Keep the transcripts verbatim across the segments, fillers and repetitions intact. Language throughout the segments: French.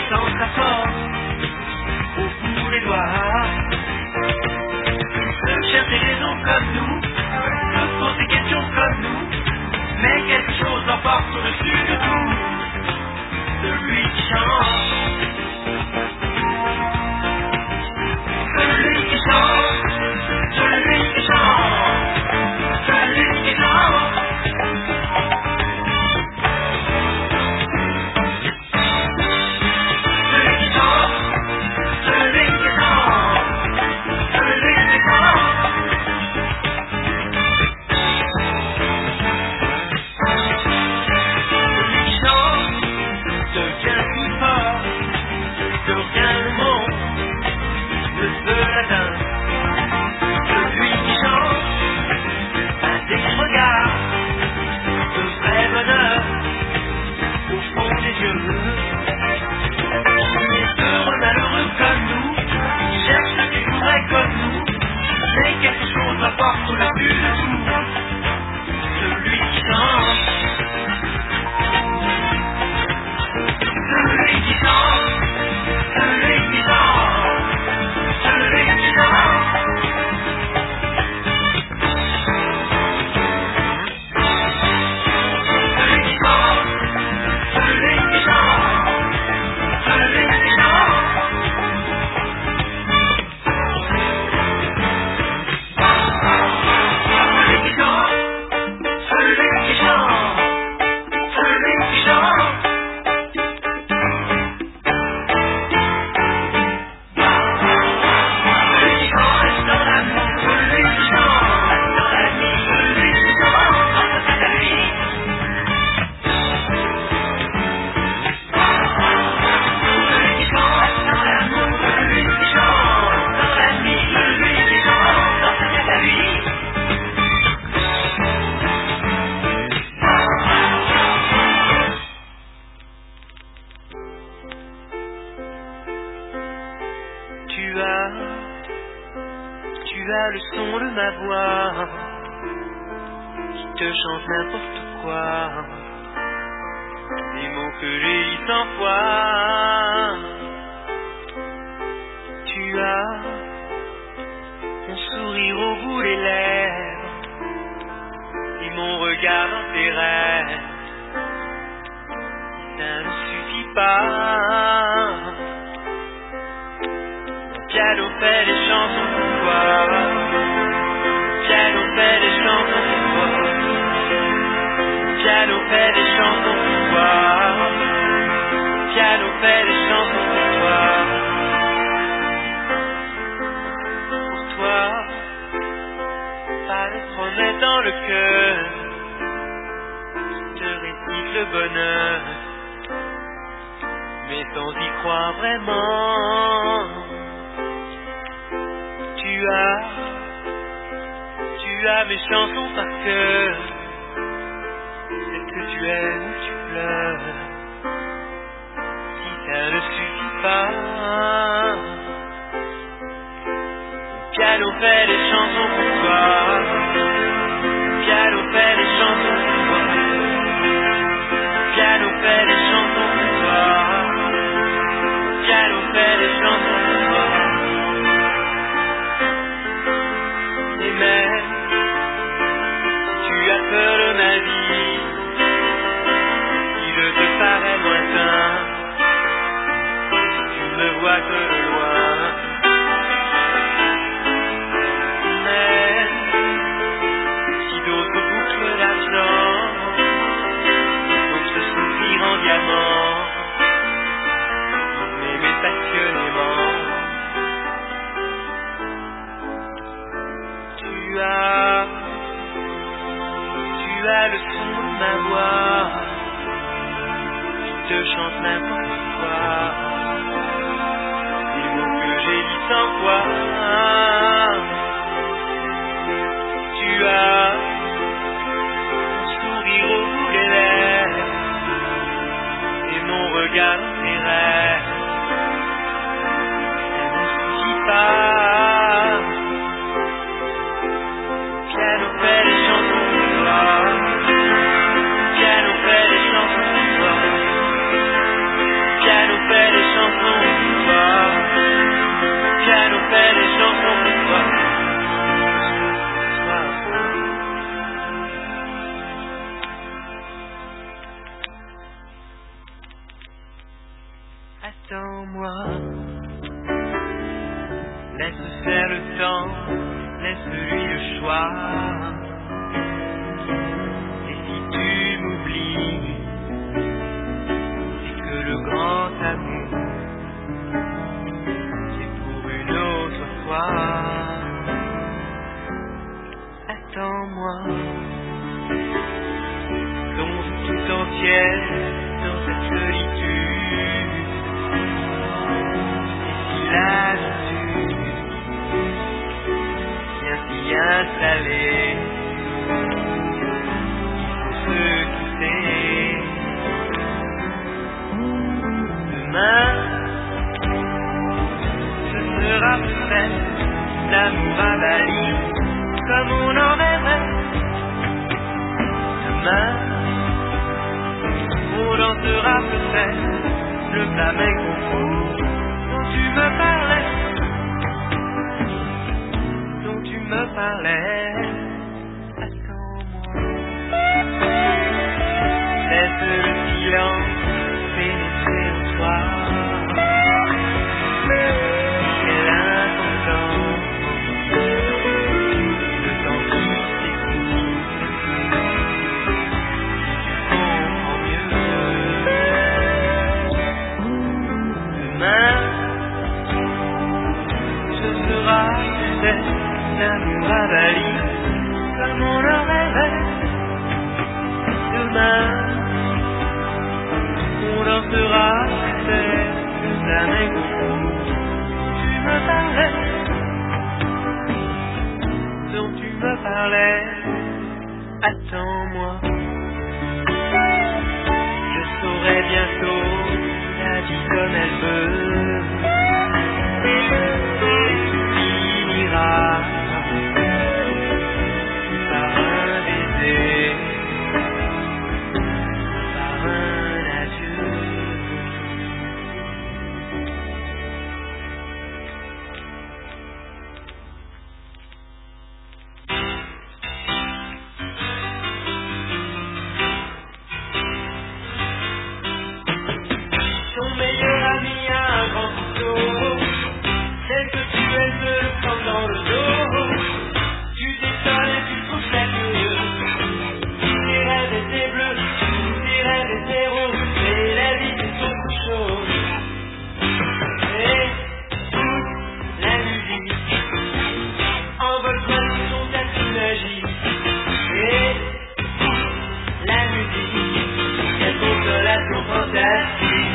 sans sa force au bout des doigts. Ceux cherchent des raisons comme nous, se posent des questions comme nous, mais quelque chose l'emporte au-dessus de tout. Celui qui chante, celui qui chante, celui qui chante, celui qui chante. Piano fait les chansons Attends-moi, laisse faire le temps, laisse-lui le choix. Et si tu m'oublies, c'est que le grand amour, c'est pour une autre fois. Attends-moi, tombe tout entière dans cette solitude. La nature vient s'y installer. Il faut se quitter. Demain, ce sera peut-être l'amour à Bali, comme on en rêverait. Demain, on dansera peut-être le flamenco fou dont tu me parlais, dont tu me parlais. Attends-moi, laisse le silence pénétrer en toi. Quelle importance, le temps qui s'écoule, tu comprends mieux. Demain, l'amour à Bali, comme on le rêvait. Demain, on dansera peut-être le flamenco fou. Tu me parlais, dont tu me parlais. Attends-moi, je saurai bientôt la vie comme elle veut. Finira par un baiser, par un adieu. Ton meilleur ami a un grand couteau, celle que tu aimes de le prendre dans le dos. Tu t'étonnes et tu trouves ça curieux. Tes rêves étaient bleus, tes rêves étaient roses, mais la vie c'est autre chose. Et toute la musique envole-toi sur son tapis magique. Et toute la musique, quelle consolation fantastique.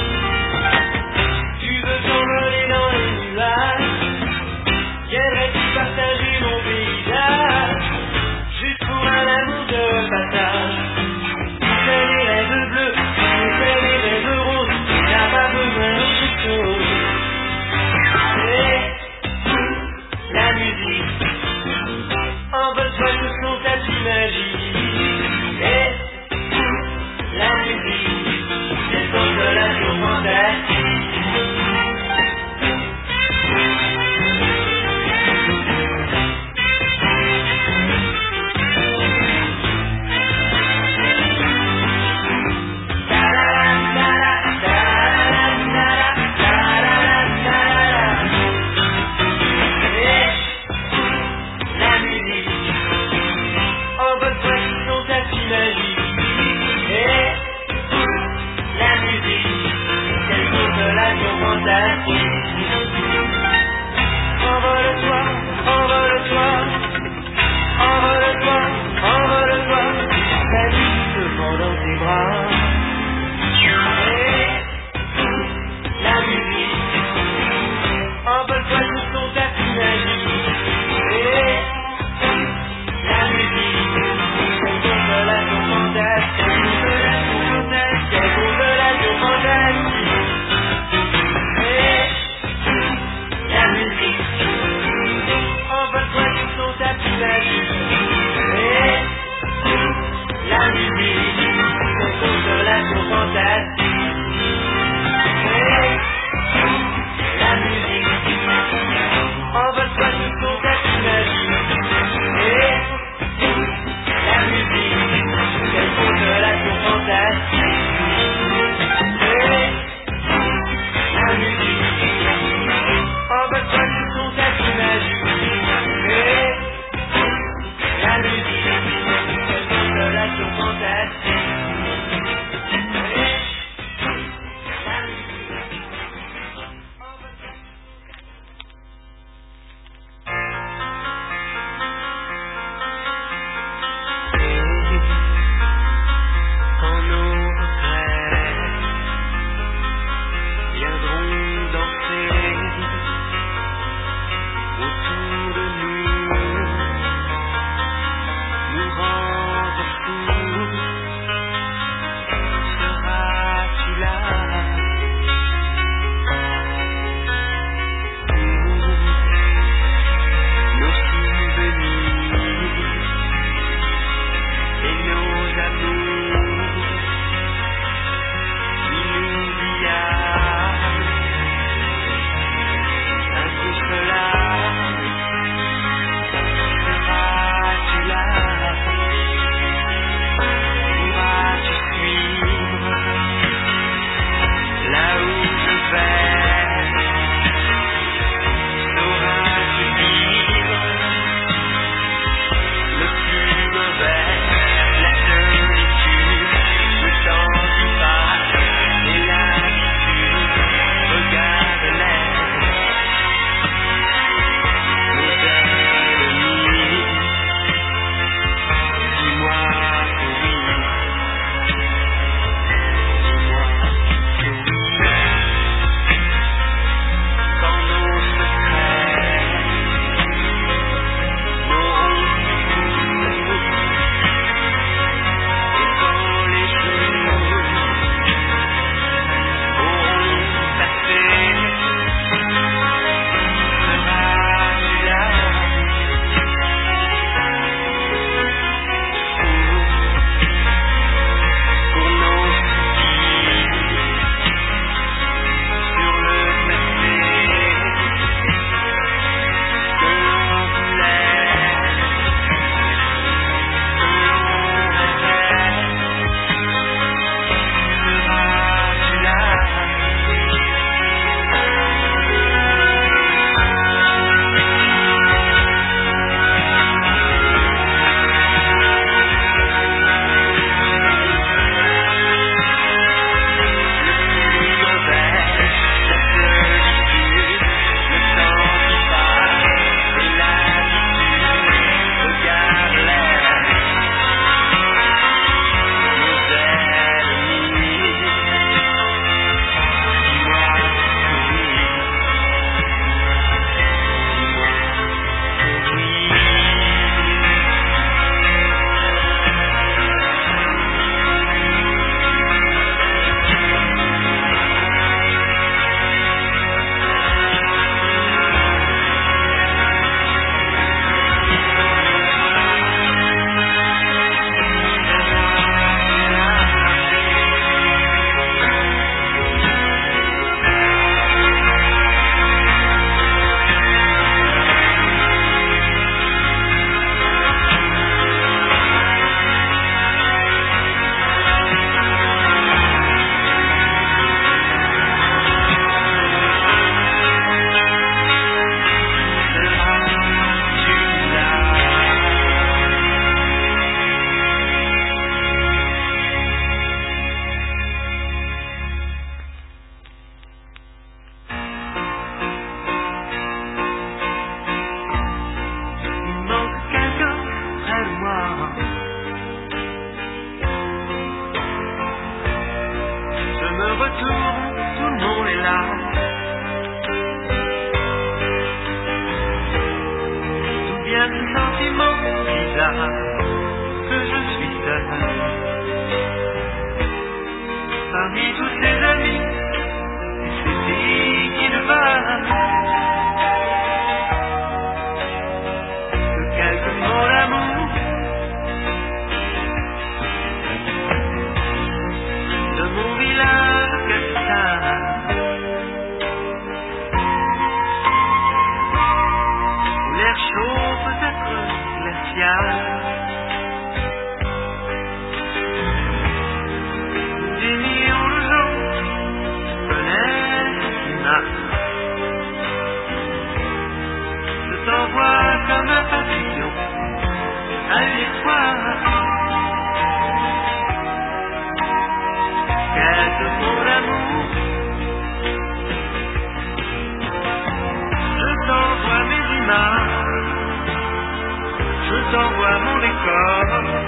Tu veux t'envoler dans les nuages, viendrais-tu partager mon paysage, juste pour un amour de passage. Tu fais les rêves bleus, tu fais les rêves roses, t'as pas besoin d'autre chose. Et la musique envole-toi sur son tapis magique. Et la musique, c'est consolation fantastique. Envole-toi, envole-toi, envole-toi, envole-toi, la vie te prend dans tes bras. Et la musique, envole-toi sur ton tapis magique. Et la musique, quelle consolation fantastique, consolation fantastique, quelle consolation fantastique. Et que je suis seul. Parmi tous ses amis, c'est lui qui ne va que quelques mots d'amour de mon village capital, où l'air chaud peut être glacial. Des millions de gens connaissent l'image. Je t'envoie comme un papillon à l'espoir. Quelques mots d'amour. Je t'envoie mes images. Je t'envoie mon décor.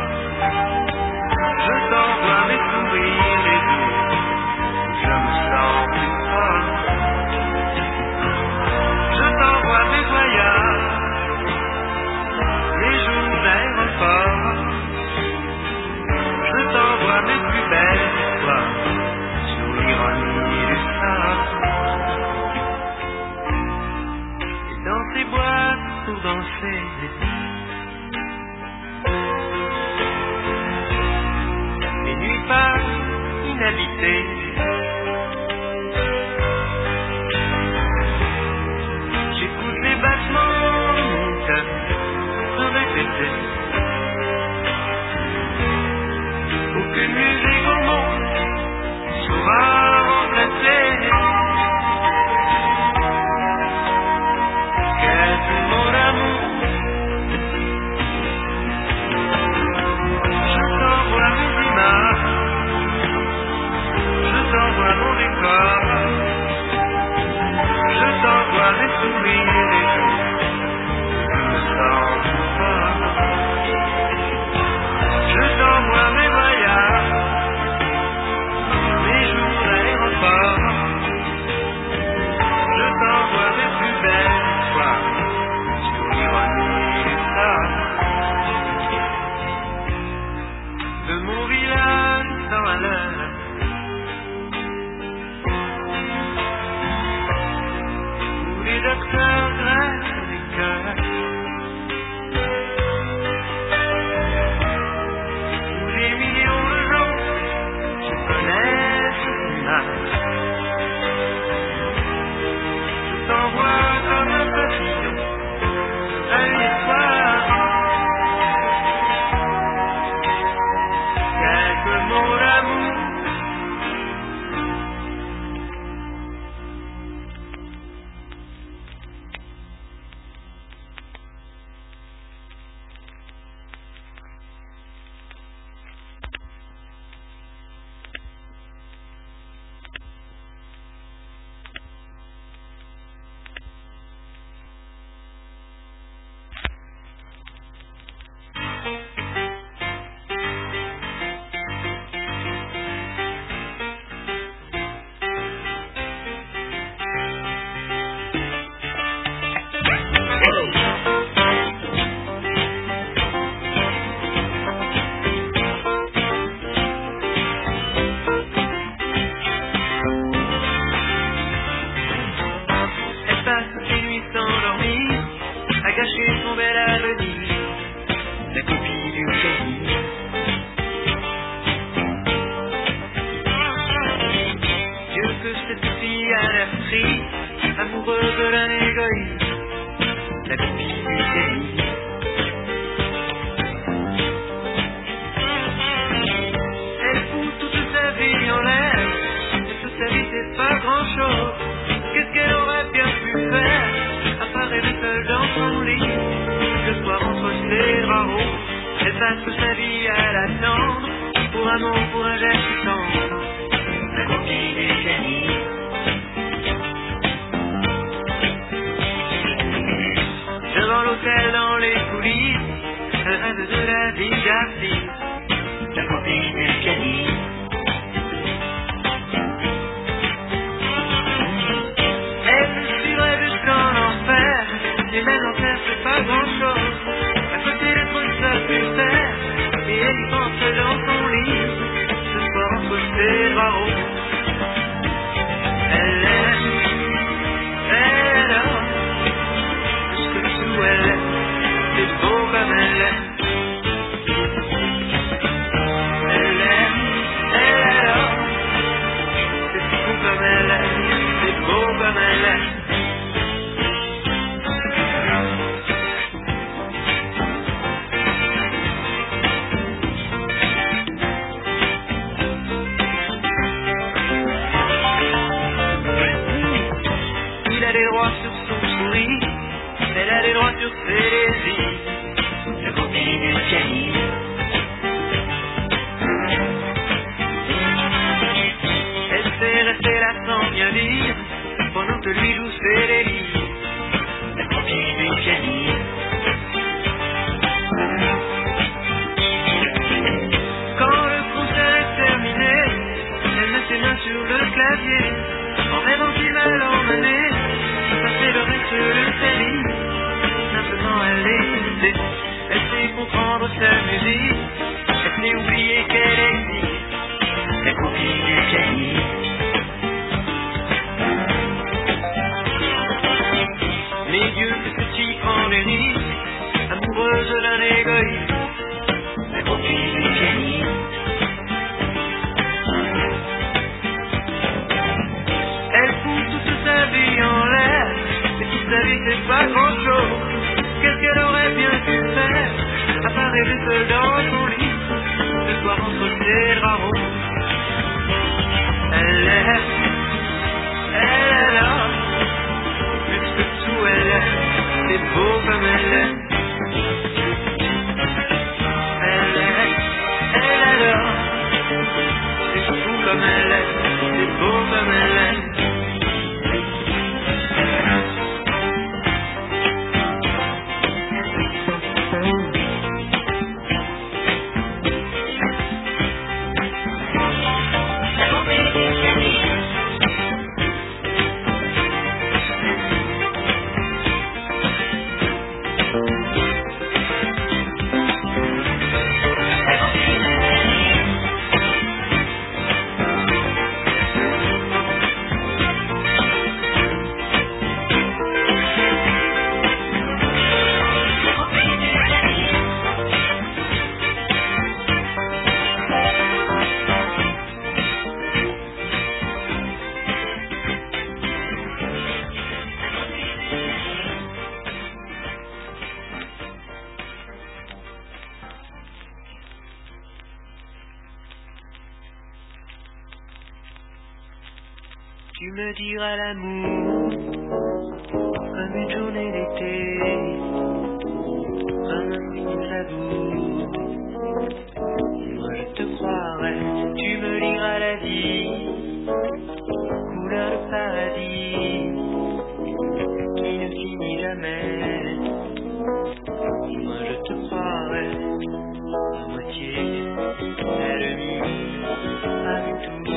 Je t'envoie mes sourires, les jours où je me sens plus fort. Je t'envoie mes voyages, les jours d'aéroport. Je t'envoie mes plus belles histoires sur l'ironie du sort. Et dans ces boîtes pour danser, les nuits passent inhabitées. J'écoute les battements de mon cœur se répéter. Aucune musique au monde saura remplacer quelques mots d'amour. Je t'envoie mes images, je t'envoie mon décor, je t'envoie mes sourires, les jours où je me sens plus fort. Je t'envoie mes voyages, mes jours d'aéroport. Je t'envoie mes plus belles histoires sur l'ironie du sort. De mon village sans malheur, où les docteurs greffent les cœurs, où des millions de gens se connaissent l'image. Je t'envoie comme un papillon à l'espoir. Quelques mots d'amour. Elle passe ses nuits sans dormir, à gâcher son bel avenir, la copie du génie. Dieu que cette fille a l'air triste, amoureuse d'un égoïste, la copie du génie. Elle fout toute sa vie en l'air, et toute sa vie c'est pas grand chose. Qu'est-ce qu'elle aurait bien pu faire, à part rêver seule dans son lit, le soir entre ses draps roses. Elle passe toute sa vie à l'attendre, pour un mot, pour un geste tendre, la copie du génie. Devant l'hôtel, dans les coulisses, elle rêve de la vie d'artiste, la copie du génie. Et même en terre c'est pas grand chose, à côté d'être seul ses bras roses. Elle aime, elle adore, plus que tout elle aime, c'est beau comme elle aime. Elle aime, elle adore, c'est fou comme elle aime, c'est beau comme elle aime. Il a des droits sur son sourire, elle a des droits sur ses désirs, la copine du pianiste. Elle sait rester là sans rien dire, pendant que lui joue ses délires, la copine du pianiste. Quand le concert est terminé, elle met ses mains sur le clavier, en rêvant qu'il va l'emmener, passer le reste de sa vie. Simplement elle écouter, elle sait comprendre sa musique, elle sait oublier qu'elle existe, la copine du pianiste. Les yeux plus petits prend des risques, amoureuse d'un égoïste, la copine du pianiste. Elle fout toute sa vie en l'air, mais toute sa vie c'est pas grand chose. Qu'est-ce qu'elle aurait bien pu faire, à part rêver seule dans son lit, le soir entre ses draps roses. Elle aime, elle adore, plus que tout elle aime, c'est beau comme elle aime. Elle aime, elle adore, c'est fou comme elle aime, c'est beau comme elle aime. Tu me diras l'amour comme une journée d'été, comme un fruit de labour. Moi je te croirai, tu me liras la vie, couleur de paradis qui ne finit jamais. Moi je te croirai à moitié, à demi, pas du tout.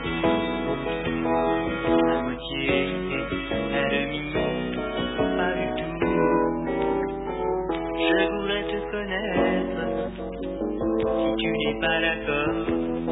À moitié, à demi, pas du tout. Je voudrais te connaître, si tu n'es pas d'accord.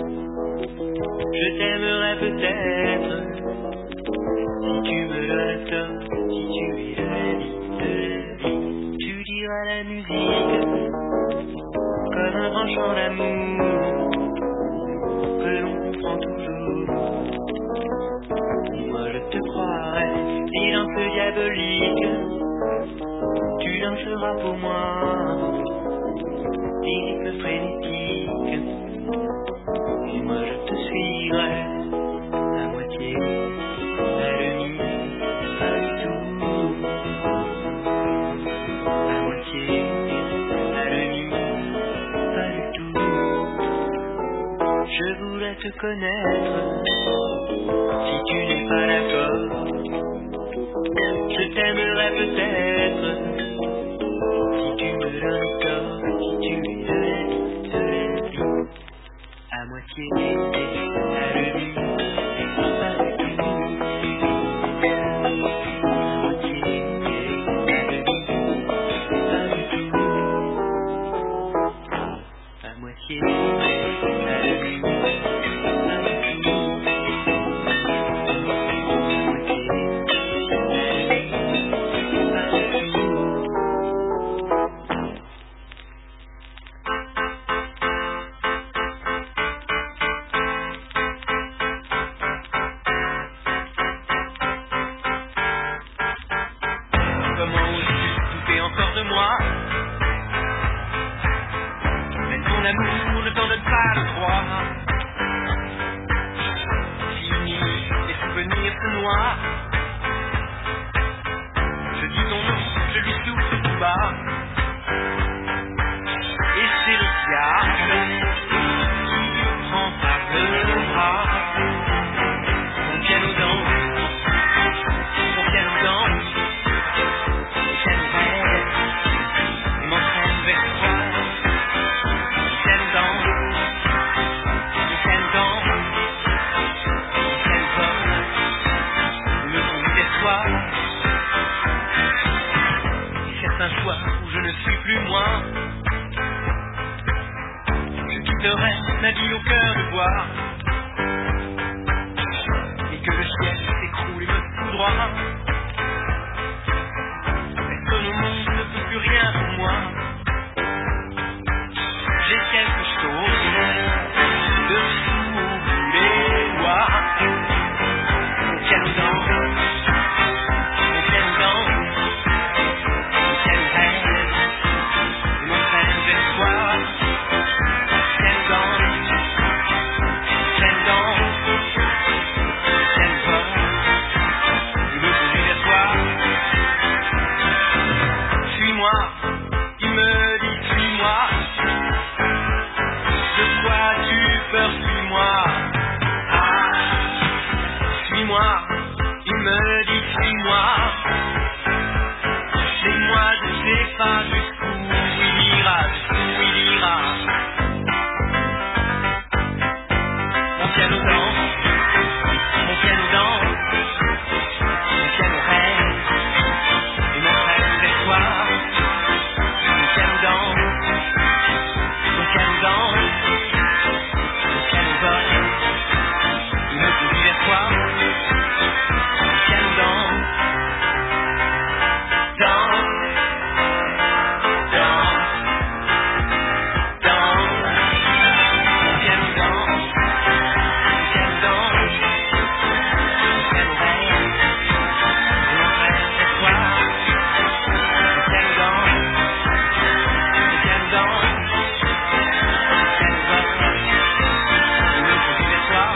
Je t'aimerais peut-être, si tu me donnes le temps, si tu es de la vie, de la vie. Tu diras la musique, comme un grand chant d'amour, que l'on comprend toujours. Moi je te croirai, si dans ce diabolique, tu danseras pour moi, des rythmes frénétiques. Et moi je te suivrai, à moitié, à demi, pas du tout. À moitié, à demi, pas du tout. Je voudrais te connaître, si tu n'es pas d'accord. Je t'aimerais peut-être, si tu me donnes tort, si tu es de la vie, de la vie. À moitié, à demi, pas du tout. À moitié, à demi, pas du tout. À moitié, à demi, pas du tout. pas le droit. Fini, les souvenirs se noient. Je dis ton nom, je lui souffle tout bas. Et c'est le diable qui me prend par le bras. Mon piano danse, mon piano danse, mon piano rêve et m'entraîne vers toi. Mon piano danse, mon piano danse, mon piano vole, me conduit vers toi. Et certains choix où je ne suis plus moi. Je quitterai ma vie au cœur de bois. Et que le ciel s'écroule et me foudroie. Est-ce que mon monde ne peut plus rien pour moi? J'ai quelque chose dessous les doigts. Mon piano danse, mon piano danse, mon piano rêve et m'entraîne vers toi. Piano danse, piano danse, piano vole, il me conduit vers toi. Suis-moi, il me dit suis-moi. De quoi tu peur, suis-moi. Ah, suis-moi, il me dit suis-moi. Et moi je sais pas jusqu'où il ira, jusqu'où il ira. Mon piano danse, mon piano danse, mon piano rêve et m'entraîne vers toi. Mon piano danse, mon piano danse, mon piano vole, il me conduit vers toi. Mon piano danse, danse, danse, danse. Mon piano danse, mon piano danse, mon piano rêve et m'entraîne vers toi. Mon piano danse, mon piano danse, mon piano vole, il me conduit vers toi.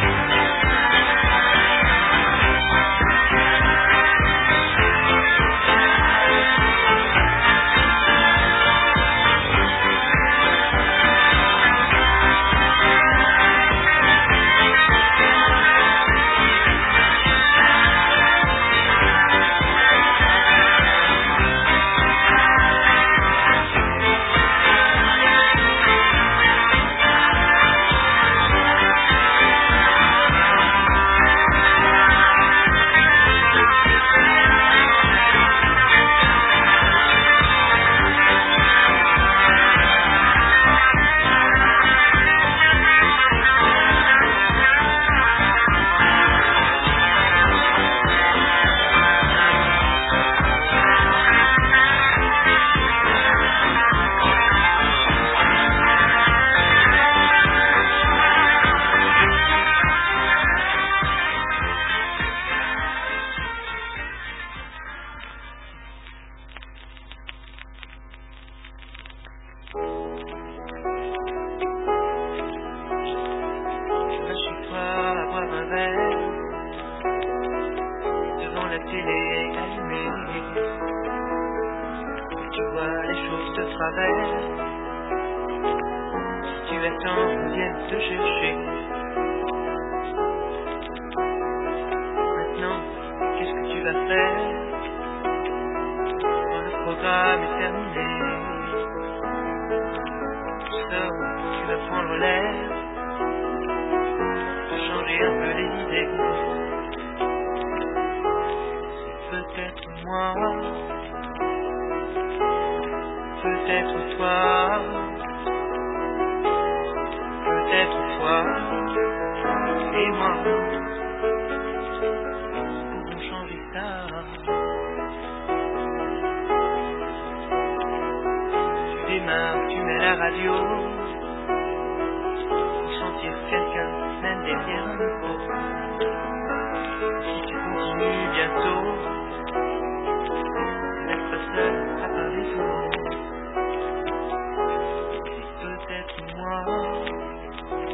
Je vais chez toi à boire un verre devant la télé allumée. Tu vois les choses de travers. Si tu attends qu'on vienne te chercher. Maintenant, qu'est-ce que tu vas faire quand le programme est terminé? Tu sors, tu vas prendre l'air, changer un peu les idées. C'est peut-être moi, peut-être toi, peut-être toi et moi pouvons changer ça. Tu démarres, tu mets la radio pour sentir quelqu'un même derrière un micro. Si tu continues bientôt, tu restes pas seul à parler souvent. C'est peut-être moi,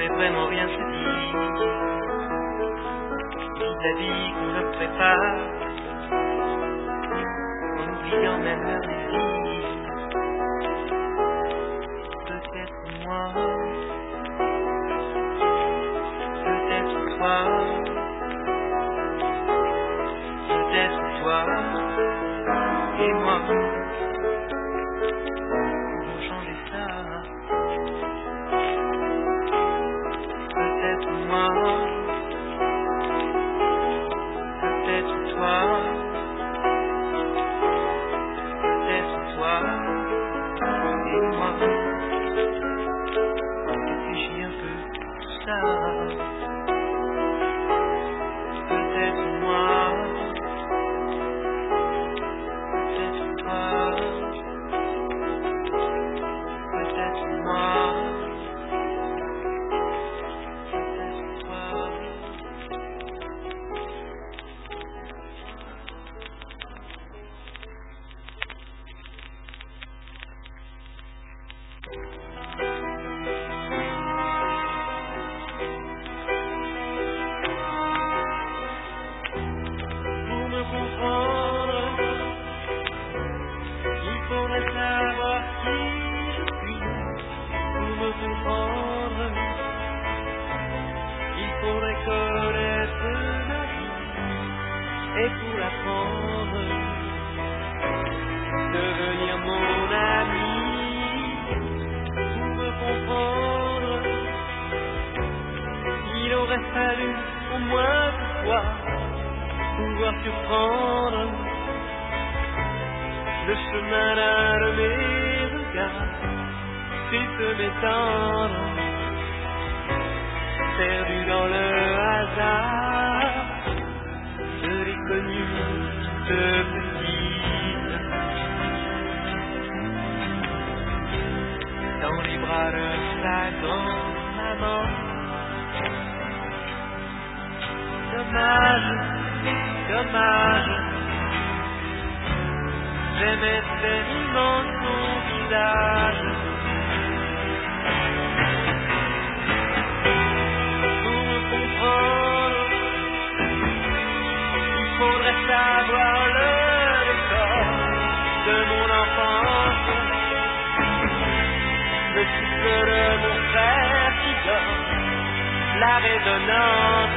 pourrait vraiment rien se dire vis-à-vis qu'on leur prépare, en oubliant même leur désir. Peut-être moi, peut-être toi, peut-être toi et moi. Pour changer ça, peut-être moi, peut-être toi, peut-être toi et moi. Réfléchis un peu tout ça, peut-être moi, peut-être toi, peut-être moi, peut-être toi. Pour me comprendre, il faudrait savoir qui je suis. Pour me comprendre, il faudrait connaître ma vie. Et pour l'apprendre, devenir mon ami. Pour me comprendre, il aurait fallu au moins une fois pouvoir surprendre le chemin d'un de mes regards, puis se m'étendre, perdu dans le hasard. Je l'ai connue toute petite, dans les bras de sa grand-maman. Dommage, dommage, j'aimais tellement son visage. Pour me comprendre, il faudrait savoir le décor de mon enfance, le souffle de mon frère qui dort, la résonance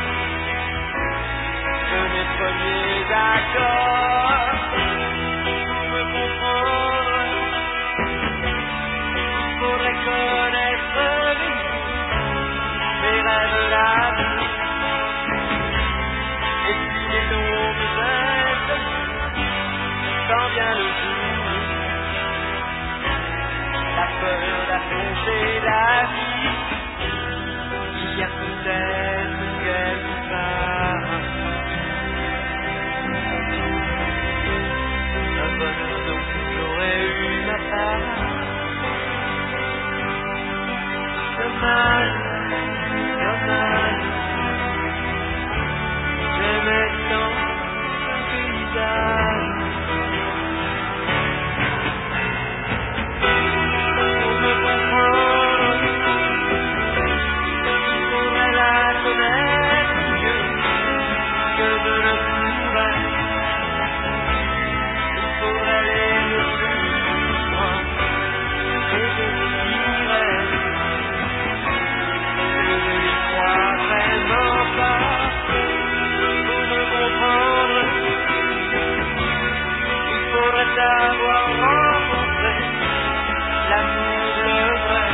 de mes premiers accords. Pour me comprendre, il faudrait connaître le jour, mes rêves, la vie, et puis les longues inconnus, quand vient le jour, la peur d'affronter la vie. Il y a peut-être quelque part un bonheur dont j'aurais eu ma part. Dommage, dommage, j'aimais tant ce paysage. Pour me comprendre, il faudrait la connaître mieux que je ne pourrais. Il faudrait les suivre et je dirais que je n'y crois vraiment pas. Pour me comprendre, il faudrait savoir rencontrer l'amour le vrai.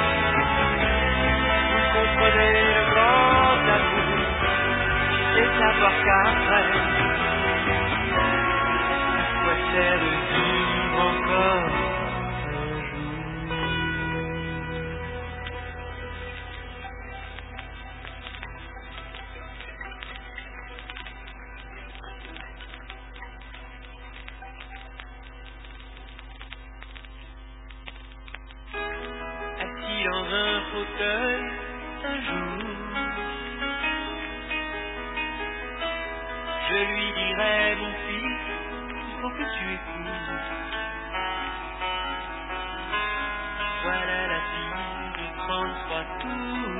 Vous comprenez le grand amour et savoir qu'après, je souhaitais le vivre encore un jour. Assis dans un fauteuil un jour, je lui dirai, mon fils, il faut que tu épouses. Voilà la fille de trente-trois tours.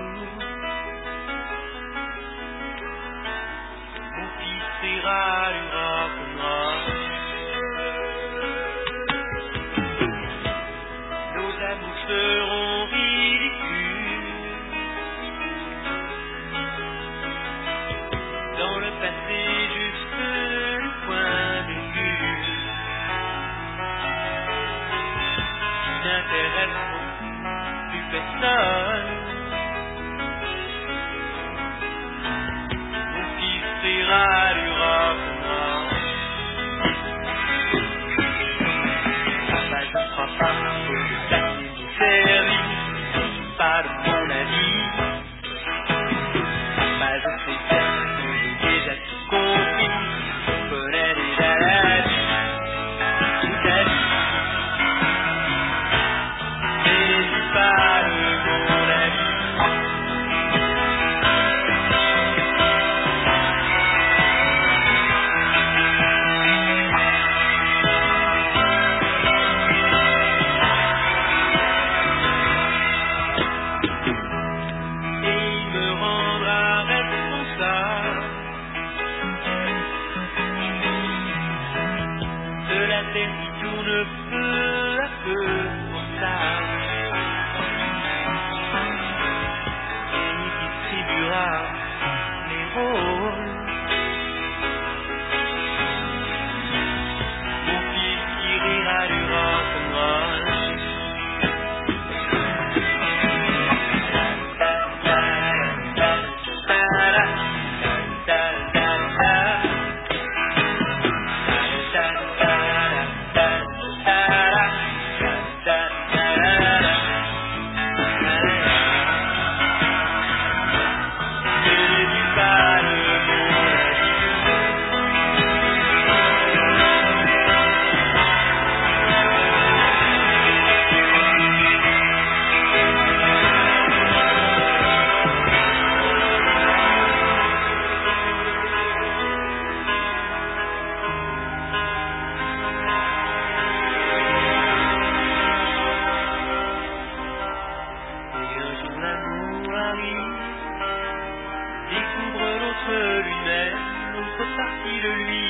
seul. Mon fils rira du rock'n'roll. Papa, je ne crois pas que le taxi nous service, pas de mon avis. Papa, je sais bien que j'ai déjà tout compris, je connais déjà la vie, toute la vie. Mais c'est pas de mon avis. Et il me rendra responsable de la terre qui tourne peu à peu en sable. Et il distribuera les rôles. Mon fils qui rira du rock'n'roll. Découvre l'autre lui-même, l'autre partie de lui.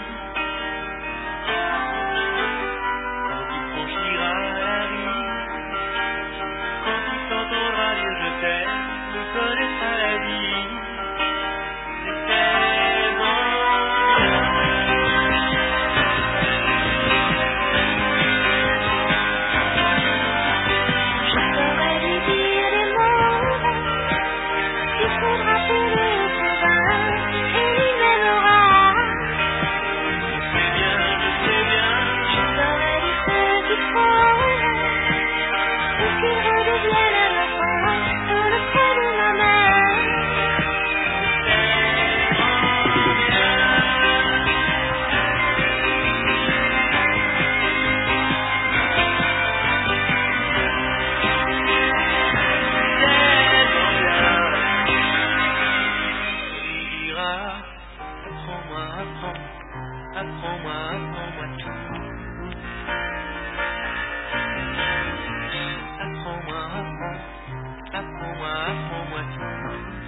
Quand il franchira la rue, quand il s'entendra dire je t'aime, il connaîtra la vie. C'est tellement Je saurais lui dire des mots qu'il faudra pour le convaincre, et lui m'aimera. je sais bien, je sais bien. Je saurais dire ce qu'il faut pour qu'il redevienne un enfant dans le creux de ma main. Apprends-moi, apprends, apprends-moi, apprends-moi tout. Apprends-moi, apprends, apprends-moi, apprends-moi tout.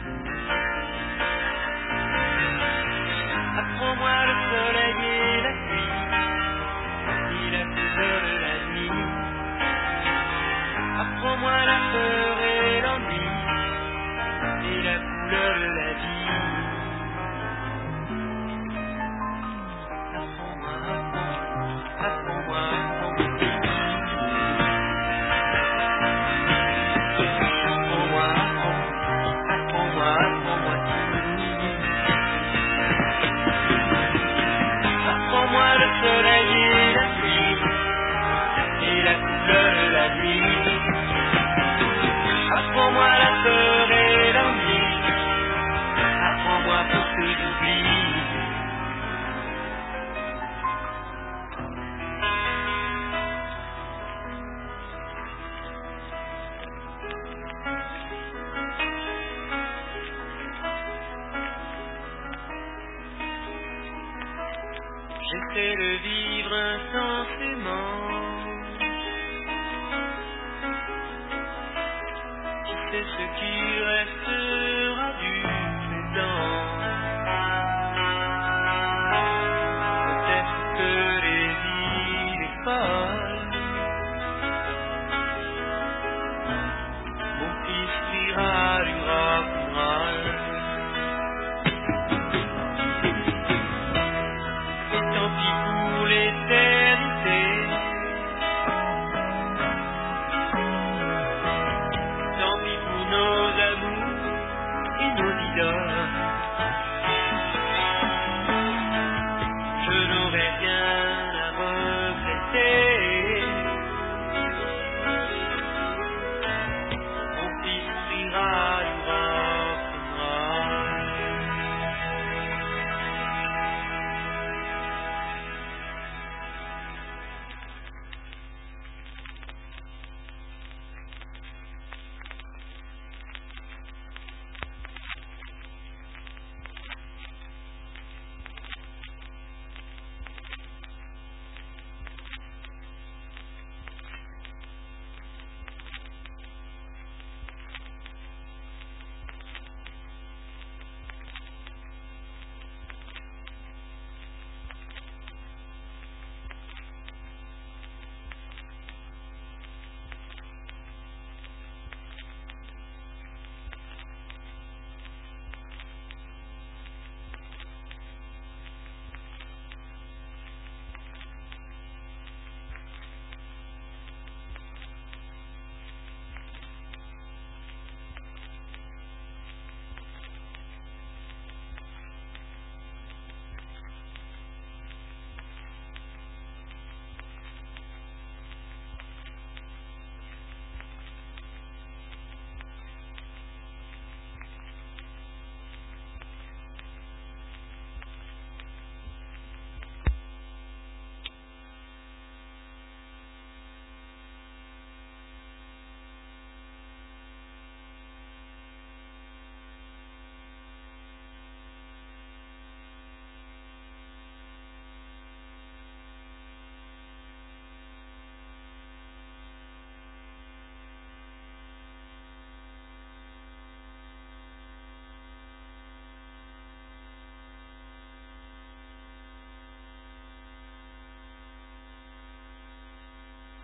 Apprends-moi le soleil et la pluie, et la couleur de la nuit. Apprends-moi la peur et l'ennui, et la couleur de la vie. Apprends-moi, apprends, apprends-moi, apprends-moi tout. Apprends-moi, apprends, apprends-moi, apprends-moi tout. Apprends-moi le soleil et la pluie, et la couleur de la nuit. Apprends-moi la peur et l'ennui, apprends-moi pour que j'oublie. J'essaie de vivre intensément. Tu sais ce qui restera du présent.